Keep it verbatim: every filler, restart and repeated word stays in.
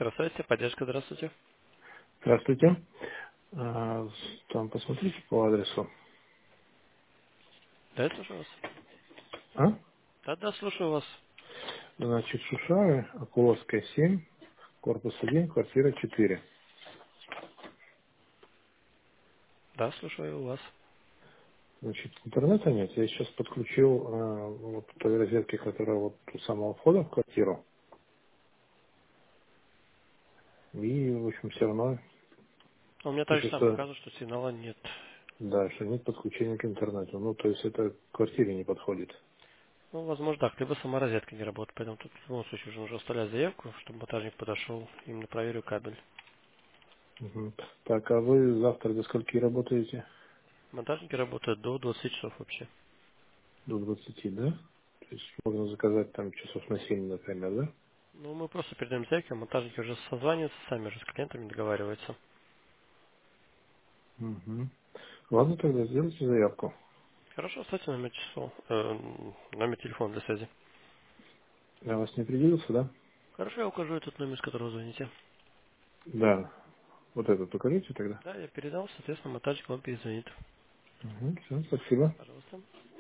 Здравствуйте, поддержка, здравствуйте. Здравствуйте. А, с- Там посмотрите по адресу. Да, я слушаю вас. А? Да, да, слушаю вас. Значит, Шушары, Окуловская, семь, корпус один, квартира четыре. Да, слушаю вас. Значит, интернета нет. Я сейчас подключил а, вот той розетки, которая вот у самого входа в квартиру. И, в общем, все равно У меня также пишет, сам что, показывает, что сигнала нет. да, что нет подключения к интернету. Ну, то есть это к квартире не подходит. Ну, возможно, так, либо сама розетка не работает, поэтому тут в любом случае уже нужно оставлять заявку, чтобы монтажник подошел, именно проверил кабель. Мгм. Так, а вы завтра до скольки работаете? Монтажники работают до двадцати часов вообще. До двадцати, да? То есть можно заказать там часов на семь, например, да? Ну, мы просто передаем заявки, а монтажники уже созваниваются, сами уже с клиентами договариваются. Мгм. Ладно, тогда сделайте заявку. Хорошо, оставьте номер часов, э, номер телефона для связи. Я вас не определился, да? Хорошо, я укажу этот номер, с которого звоните. Да. Вот этот укажите тогда. Да, я передал, соответственно, монтажник вам перезвонит. Угу, все, спасибо. Пожалуйста.